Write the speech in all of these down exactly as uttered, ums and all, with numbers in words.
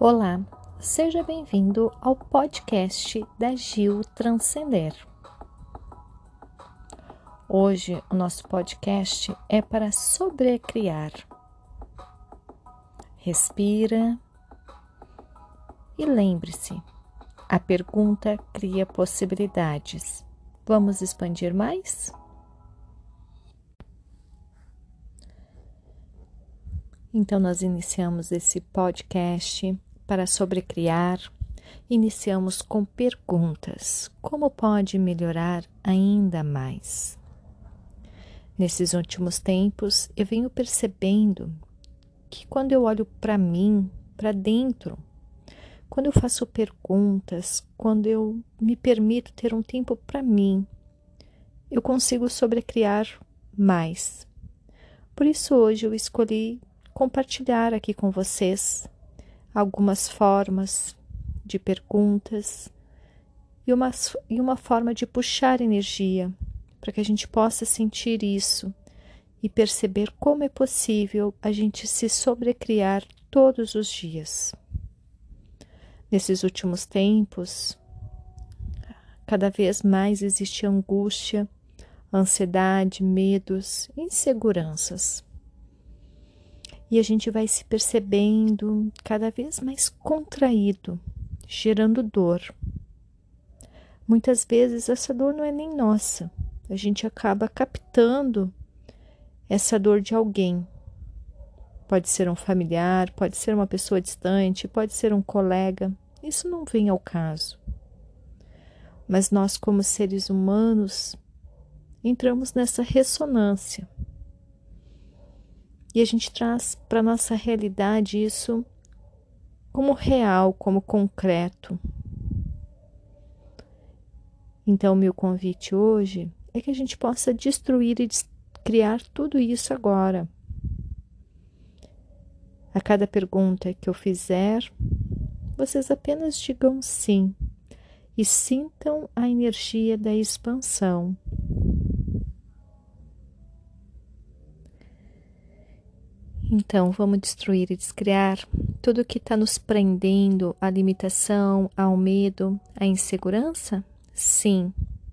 Olá, seja bem-vindo ao podcast da Gil Transcender. Hoje o nosso podcast é para sobrecriar. Respira e lembre-se, a pergunta cria possibilidades. Vamos expandir mais? Então nós iniciamos esse podcast para sobrecriar. Iniciamos com perguntas. Como pode melhorar ainda mais? Nesses últimos tempos, eu venho percebendo que quando eu olho para mim, para dentro, quando eu faço perguntas, quando eu me permito ter um tempo para mim, eu consigo sobrecriar mais. Por isso hoje eu escolhi compartilhar aqui com vocês algumas formas de perguntas e uma, e uma forma de puxar energia para que a gente possa sentir isso e perceber como é possível a gente se sobrecriar todos os dias. Nesses últimos tempos, cada vez mais existe angústia, ansiedade, medos, inseguranças. E a gente vai se percebendo cada vez mais contraído, gerando dor. Muitas vezes essa dor não é nem nossa. A gente acaba captando essa dor de alguém. Pode ser um familiar, pode ser uma pessoa distante, pode ser um colega. Isso não vem ao caso. Mas nós, como seres humanos, entramos nessa ressonância. E a gente traz para a nossa realidade isso como real, como concreto. Então, o meu convite hoje é que a gente possa destruir e criar tudo isso agora. A cada pergunta que eu fizer, vocês apenas digam sim e sintam a energia da expansão. Então, vamos destruir e descriar tudo que está nos prendendo à limitação, ao medo, à insegurança? Sim.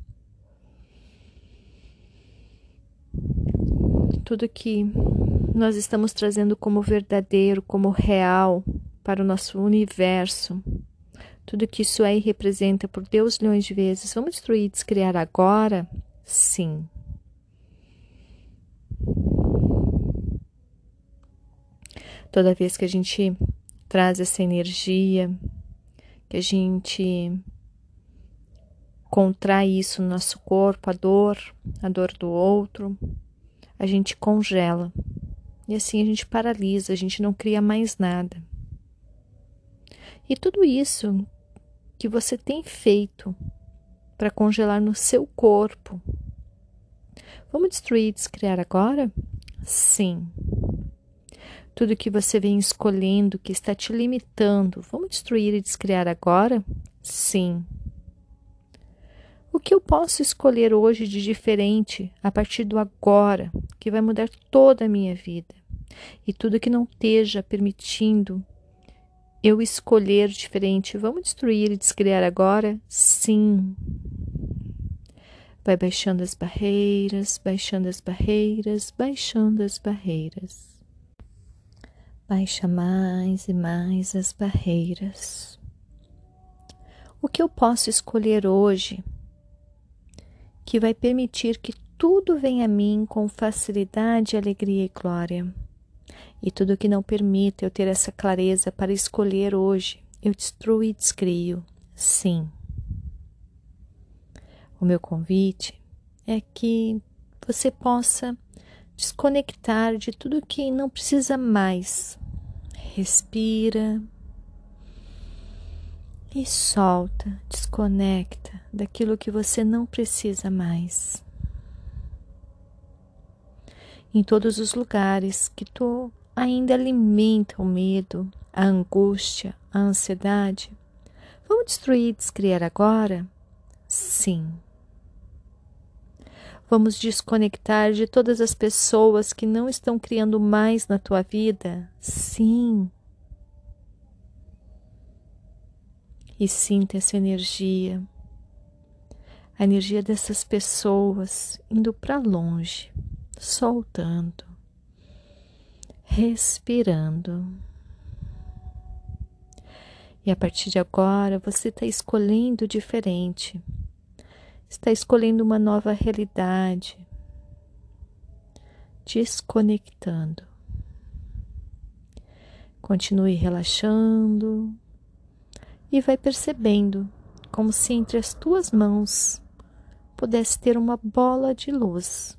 Tudo que nós estamos trazendo como verdadeiro, como real para o nosso universo, tudo que isso é e representa por Deus milhões de vezes, vamos destruir e descriar agora? Sim. Toda vez que a gente traz essa energia, que a gente contrai isso no nosso corpo, a dor, a dor do outro, a gente congela. E assim a gente paralisa, a gente não cria mais nada. E tudo isso que você tem feito para congelar no seu corpo, vamos destruir e descriar agora? Sim. Tudo que você vem escolhendo, que está te limitando, vamos destruir e descriar agora? Sim. O que eu posso escolher hoje de diferente, a partir do agora, que vai mudar toda a minha vida? E tudo que não esteja permitindo eu escolher diferente, vamos destruir e descriar agora? Sim. Vai baixando as barreiras, baixando as barreiras, baixando as barreiras. Baixa mais e mais as barreiras. O que eu posso escolher hoje que vai permitir que tudo venha a mim com facilidade, alegria e glória? E tudo que não permita eu ter essa clareza para escolher hoje, eu destruo e descrio. Sim. O meu convite é que você possa desconectar de tudo que não precisa mais. Respira e solta, desconecta daquilo que você não precisa mais. Em todos os lugares que tu ainda alimenta o medo, a angústia, a ansiedade, vamos destruir e descriar agora? Sim. Vamos desconectar de todas as pessoas que não estão criando mais na tua vida? Sim. e sinta essa energia, a energia dessas pessoas indo para longe, soltando, respirando. E a partir de agora você está escolhendo diferente, está escolhendo uma nova realidade, desconectando. Continue relaxando e vai percebendo como se entre as tuas mãos pudesse ter uma bola de luz.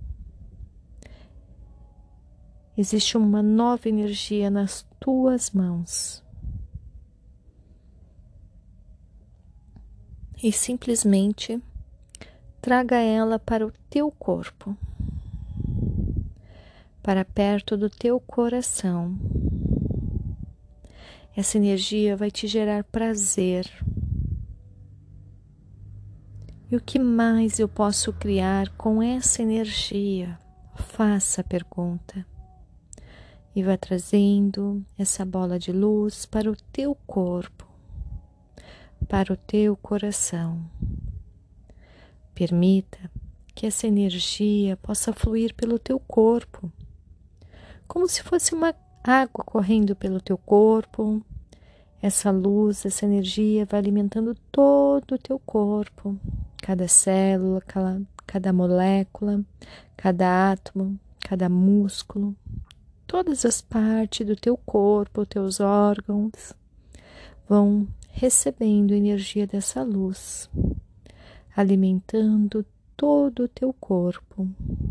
Existe uma nova energia nas tuas mãos. E simplesmente traga ela para o teu corpo, para perto do teu coração. Essa energia vai te gerar prazer. E o que mais eu posso criar com essa energia? Faça a pergunta. E vá trazendo essa bola de luz para o teu corpo, para o teu coração. Permita que essa energia possa fluir pelo teu corpo, como se fosse uma água correndo pelo teu corpo. Essa luz, essa energia vai alimentando todo o teu corpo, cada célula, cada, cada molécula, cada átomo, cada músculo, todas as partes do teu corpo, teus órgãos vão recebendo energia dessa luz, alimentando todo o teu corpo.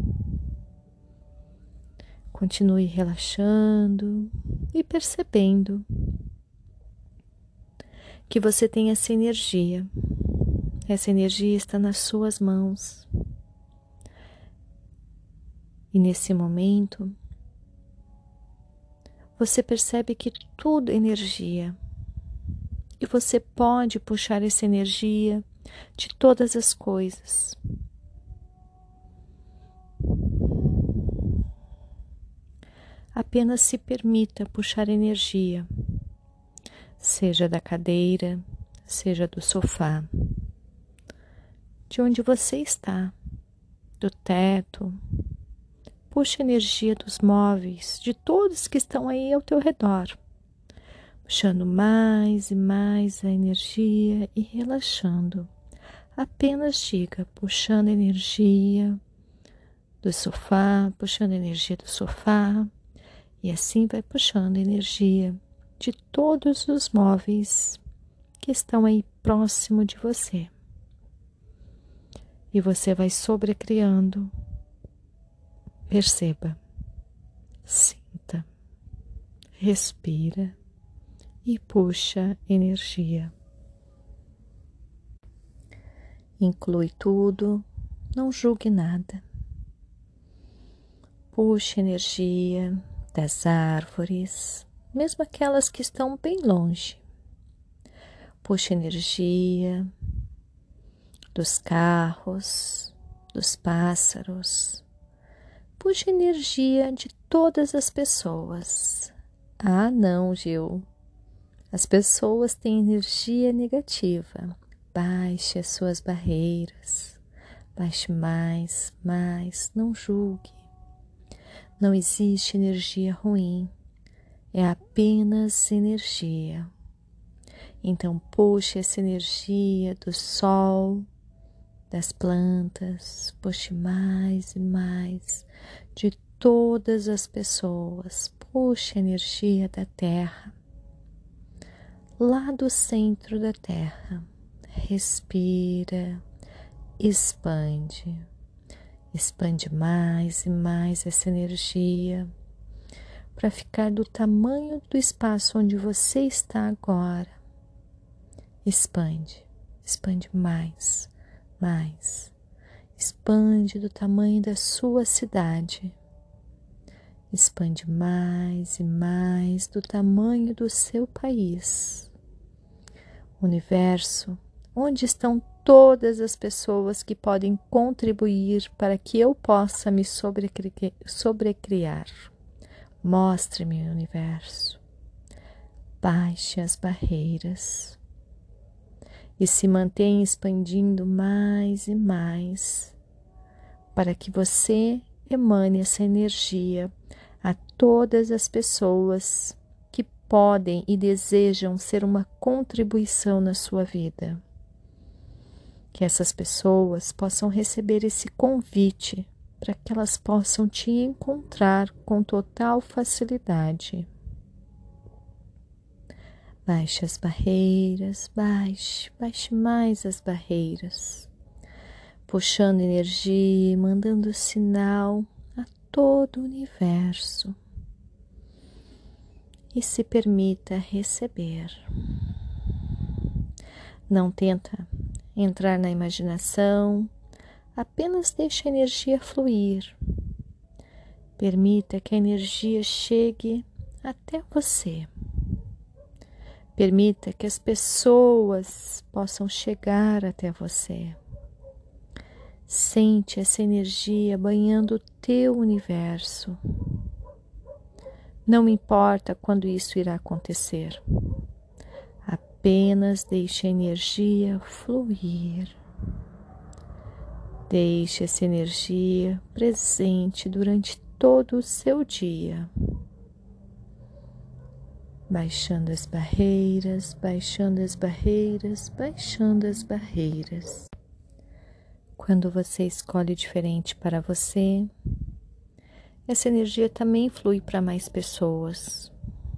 Continue relaxando e percebendo que você tem essa energia. Essa energia está nas suas mãos. E nesse momento, você percebe que tudo é energia. E você pode puxar essa energia de todas as coisas. Apenas se permita puxar energia, seja da cadeira, seja do sofá, de onde você está, do teto. Puxa energia dos móveis, de todos que estão aí ao teu redor, puxando mais e mais a energia e relaxando. Apenas diga, puxando energia do sofá, puxando energia do sofá, e assim vai puxando energia de todos os móveis que estão aí próximo de você. E você vai sobrecriando. Perceba, sinta, respira e puxa energia. Inclui tudo, não julgue nada. Puxe energia das árvores, mesmo aquelas que estão bem longe. Puxe energia dos carros, dos pássaros. Puxe energia de todas as pessoas. Ah, não, Gil. As pessoas têm energia negativa. Baixe as suas barreiras. Baixe mais, mais. Não julgue. Não existe energia ruim. É apenas energia. Então, puxe essa energia do sol, das plantas, puxe mais e mais de todas as pessoas, puxe a energia da terra, lá do centro da terra. Respira, expande, expande mais e mais essa energia para ficar do tamanho do espaço onde você está agora. Expande, expande mais. Mais, expande do tamanho da sua cidade, expande mais e mais do tamanho do seu país. Universo, onde estão todas as pessoas que podem contribuir para que eu possa me sobrecri- sobrecriar? Mostre-me, universo, baixe as barreiras. e se mantém expandindo mais e mais, para que você emane essa energia a todas as pessoas que podem e desejam ser uma contribuição na sua vida. Que essas pessoas possam receber esse convite para que elas possam te encontrar com total facilidade. Baixe as barreiras, baixe, baixe mais as barreiras, puxando energia e mandando sinal a todo o universo. E se permita receber. Não tenta entrar na imaginação, apenas deixe a energia fluir. Permita que a energia chegue até você. Permita que as pessoas possam chegar até você. Sente essa energia banhando o teu universo. Não importa quando isso irá acontecer. Apenas deixe a energia fluir. Deixe essa energia presente durante todo o seu dia. Baixando as barreiras, baixando as barreiras, baixando as barreiras. Quando você escolhe diferente para você, essa energia também flui para mais pessoas.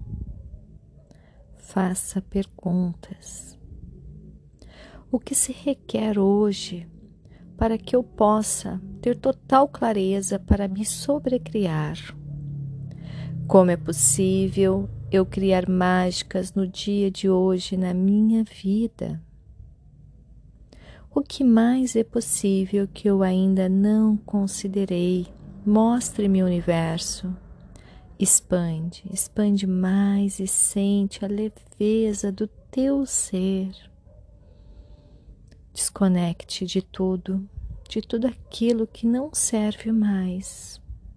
Faça perguntas. O que se requer hoje para que eu possa ter total clareza para me sobrecriar? Como é possível eu criar mágicas no dia de hoje na minha vida? O que mais é possível que eu ainda não considerei? Mostre-me o universo. Expande, expande mais e sente a leveza do teu ser. Desconecte de tudo, de tudo aquilo que não serve mais.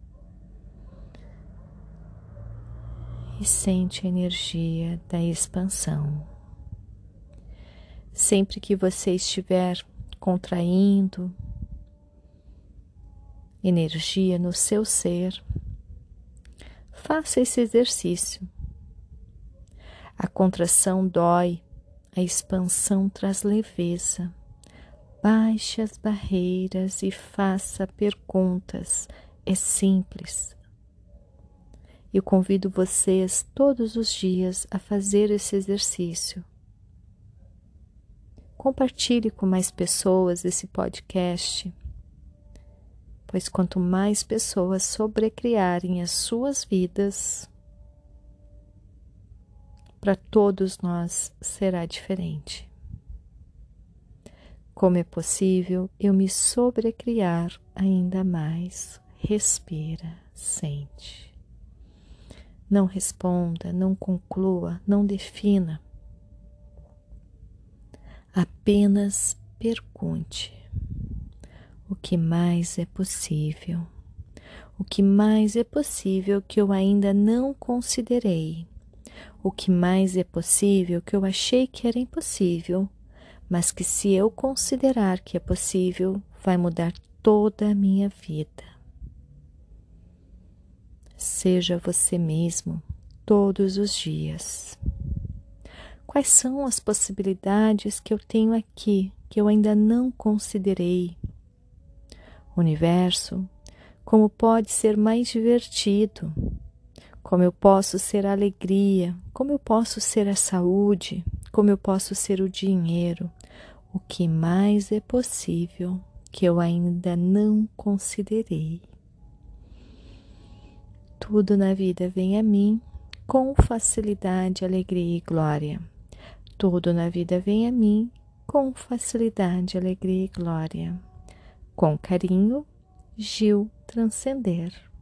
E sente a energia da expansão. Sempre que você estiver contraindo energia no seu ser, faça esse exercício. A contração dói, a expansão traz leveza. Baixe as barreiras e faça perguntas. É simples. Eu convido vocês todos os dias a fazer esse exercício. Compartilhe com mais pessoas esse podcast, pois quanto mais pessoas sobrecriarem as suas vidas, para todos nós será diferente. Como é possível eu me sobrecriar ainda mais? Respira, sente. Não responda, não conclua, não defina. Apenas pergunte. O que mais é possível? O que mais é possível que eu ainda não considerei? O que mais é possível que eu achei que era impossível, mas que se eu considerar que é possível, vai mudar toda a minha vida? Seja você mesmo todos os dias. Quais são as possibilidades que eu tenho aqui, que eu ainda não considerei? Universo, como pode ser mais divertido? Como eu posso ser a alegria? Como eu posso ser a saúde? Como eu posso ser o dinheiro? O que mais é possível que eu ainda não considerei? Tudo na vida vem a mim com facilidade, alegria e glória. Tudo na vida vem a mim com facilidade, alegria e glória. Com carinho, Gil Transcender.